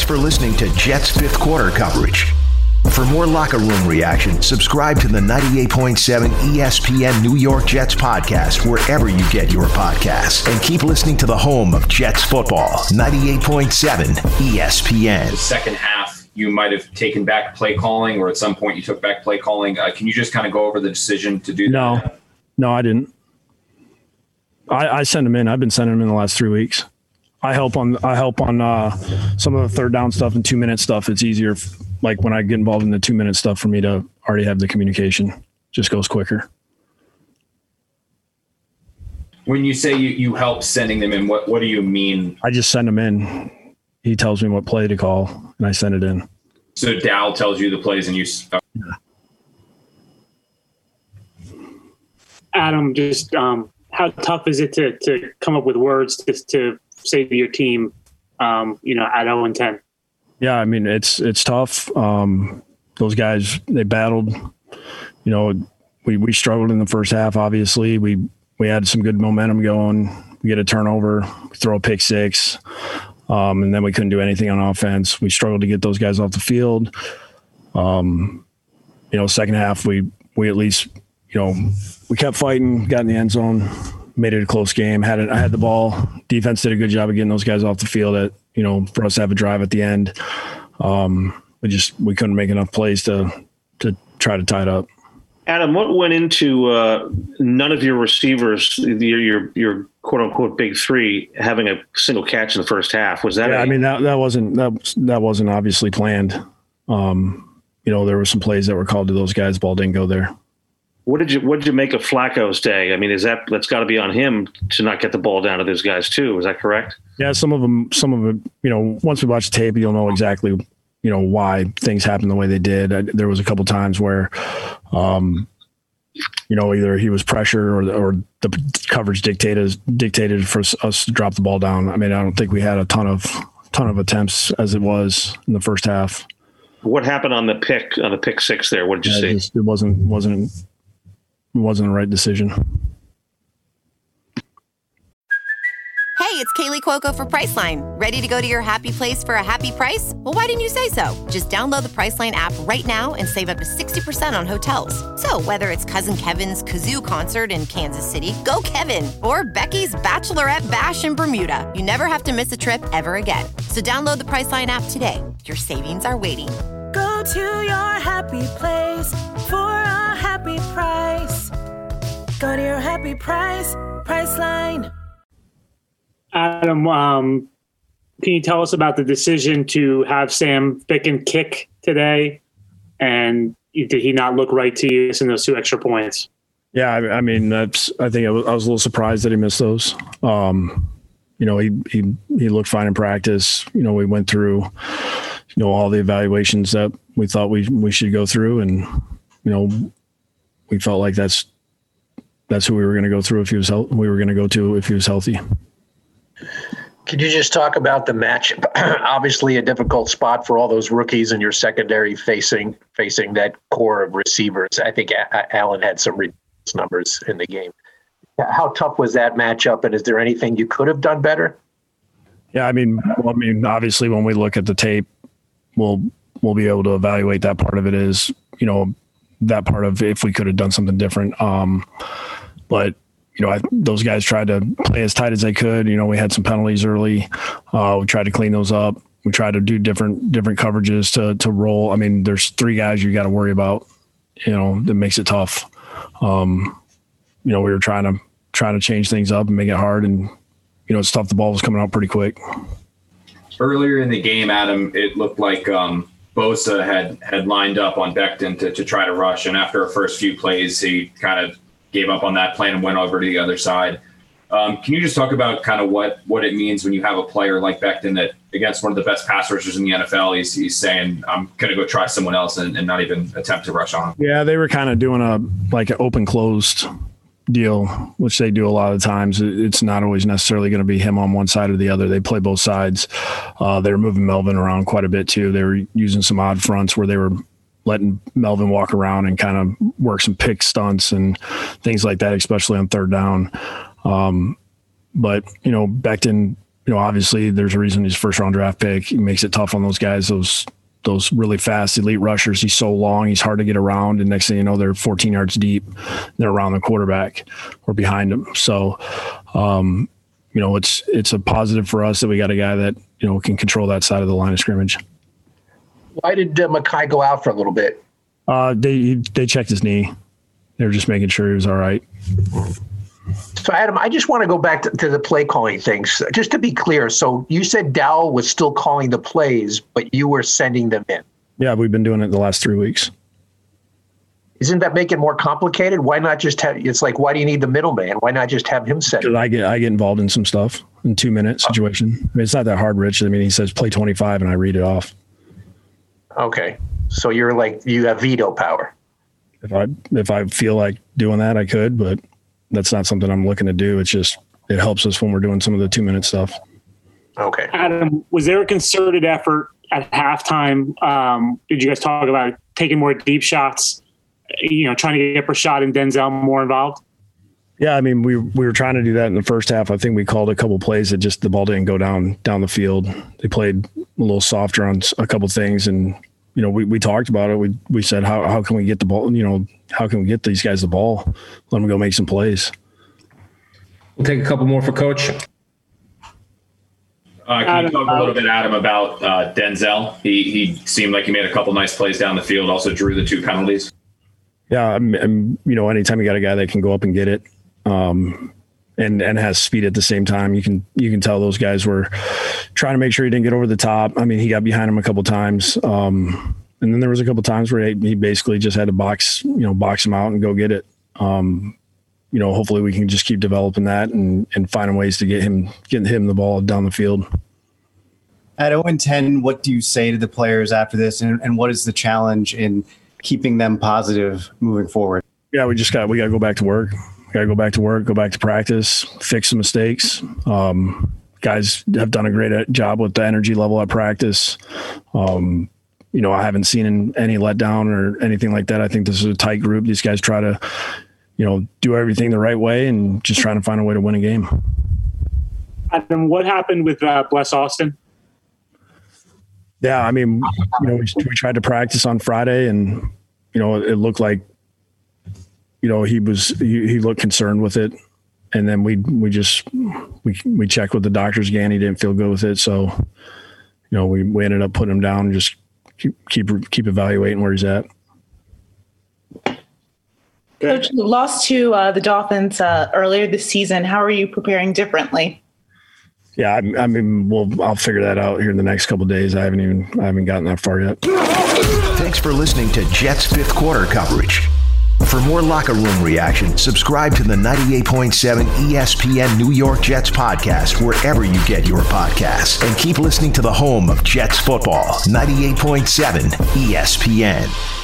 Thanks for listening to Jets fifth quarter coverage. For more locker room reaction, subscribe to the 98.7 ESPN New York Jets podcast wherever you get your podcasts. And keep listening to the home of Jets football, 98.7 ESPN. The second half, you might have taken back play calling, or at some point you took back play calling. Can you just kind of go over the decision to do that? No, I didn't. I send them in. I've been sending them in the last 3 weeks. I help on some of the third down stuff and 2-minute stuff. It's easier, like when I get involved in the 2-minute stuff, for me to already have the communication. Just goes quicker. When you say you help sending them in, what do you mean? I just send them in. He tells me what play to call, and I send it in. So Dal tells you the plays, and you. Adam, just how tough is it to come up with words to say to your team, at 0-10? Yeah, I mean, it's tough. Those guys, they battled. We struggled in the first half, obviously. We had some good momentum going. We get a turnover, throw a pick six, and then we couldn't do anything on offense. We struggled to get those guys off the field. Second half, we at least, we kept fighting, got in the end zone, made it a close game. I had the ball. Defense did a good job of getting those guys off the field for us to have a drive at the end. We couldn't make enough plays to try to tie it up. Adam, what went into none of your receivers, your quote unquote big three, having a single catch in the first half? Was that? Yeah, that wasn't obviously planned. There were some plays that were called to those guys. Ball didn't go there. What did you make of Flacco's day? I mean, that's got to be on him to not get the ball down to those guys too. Is that correct? Yeah, some of them, once we watch the tape, you'll know exactly, why things happened the way they did. There was a couple times where, either he was pressured or the coverage dictated for us to drop the ball down. I mean, I don't think we had a ton of attempts as it was in the first half. What happened on the pick six there? What did you see? It wasn't the right decision. Hey, it's Kaylee Cuoco for Priceline. Ready to go to your happy place for a happy price? Well, why didn't you say so? Just download the Priceline app right now and save up to 60% on hotels. So whether it's Cousin Kevin's Kazoo Concert in Kansas City, go Kevin, or Becky's Bachelorette Bash in Bermuda, you never have to miss a trip ever again. So download the Priceline app today. Your savings are waiting. Go to your happy place for a happy price. Go to your happy price, Priceline. Adam, can you tell us about the decision to have Sam Ficken kick today? And did he not look right to you in those 2 extra points? Yeah, I mean, I was a little surprised that he missed those. He looked fine in practice. We went through, all the evaluations that we thought we should go through, and we felt like that's who we were going to go through if he was if he was healthy. Could you just talk about the match? Obviously, a difficult spot for all those rookies in your secondary facing that core of receivers. I think Allen had some ridiculous numbers in the game. How tough was that matchup, and is there anything you could have done better? Yeah, I mean, obviously, when we look at the tape, we'll be able to evaluate that part of it. Is that part of if we could have done something different. But those guys tried to play as tight as they could. We had some penalties early. We tried to clean those up. We tried to do different coverages to roll. I mean, there's 3 guys you got to worry about. That makes it tough. We were trying to change things up and make it hard, and it's tough. The ball was coming out pretty quick. Earlier in the game, Adam, it looked like Bosa had lined up on Becton to try to rush, and after a first few plays, he kind of gave up on that plan and went over to the other side. Can you just talk about kind of what it means when you have a player like Becton that against one of the best pass rushers in the NFL, he's saying, I'm going to go try someone else and not even attempt to rush on him? Yeah, they were kind of doing an open-closed deal, which they do a lot of the times. It's not always necessarily going to be him on one side or the other. They play both sides. They were moving Melvin around quite a bit too. They were using some odd fronts where they were letting Melvin walk around and kind of work some pick stunts and things like that, especially on third down. But Becton, obviously there's a reason he's first round draft pick. He makes it tough on those guys, those really fast elite rushers. He's so long, he's hard to get around. And next thing you know, they're 14 yards deep. They're around the quarterback or behind him. So, it's a positive for us that we got a guy that, can control that side of the line of scrimmage. Why did Mekhi go out for a little bit? They checked his knee. They were just making sure he was all right. So, Adam, I just want to go back to the play calling things. Just to be clear, so you said Dowell was still calling the plays, but you were sending them in. Yeah, we've been doing it the last 3 weeks. Isn't that make it more complicated? Why not just have? It's like, why do you need the middleman? Why not just have him send? Because I get involved in some stuff in 2-minute situation. I mean, it's not that hard, Rich. I mean, he says play 25, and I read it off. Okay, so you have veto power. If I feel like doing that, I could, but that's not something I'm looking to do. It's just, it helps us when we're doing some of the 2-minute stuff. Okay. Adam, was there a concerted effort at halftime? Did you guys talk about taking more deep shots, trying to get Rashad and Denzel more involved? Yeah, I mean, we were trying to do that in the first half. I think we called a couple plays that just the ball didn't go down the field. They played a little softer on a couple things, and we talked about it. We said, how can we get the ball? How can we get these guys the ball? Let them go make some plays. We'll take a couple more for Coach. Can you talk a little bit, Adam, about Denzel? He seemed like he made a couple nice plays down the field. Also drew the 2 penalties. Yeah, anytime you got a guy that can go up and get it, and has speed at the same time, you can tell those guys were trying to make sure he didn't get over the top. I mean, he got behind him a couple times, and then there was a couple times where he basically just had to box him out and go get it. Hopefully we can just keep developing that and finding ways to getting him the ball down the field. At 0-10, what do you say to the players after this, and what is the challenge in keeping them positive moving forward? Yeah, we got to go back to work. Go back to practice, fix some mistakes. Guys have done a great job with the energy level at practice. I haven't seen any letdown or anything like that. I think this is a tight group. These guys try to, do everything the right way and just trying to find a way to win a game. Adam, what happened with Bless Austin? Yeah, I mean, we tried to practice on Friday, and it looked like, he looked concerned with it, and then we checked with the doctors again. He didn't feel good with it, so we ended up putting him down and just keep evaluating where he's at. Coach, lost to the Dolphins earlier this season. How are you preparing differently? Yeah, I mean, I'll figure that out here in the next couple of days. I haven't gotten that far yet. Thanks for listening to Jets fifth quarter coverage. For more locker room reaction, subscribe to the 98.7 ESPN New York Jets podcast wherever you get your podcasts, and keep listening to the home of Jets football, 98.7 ESPN.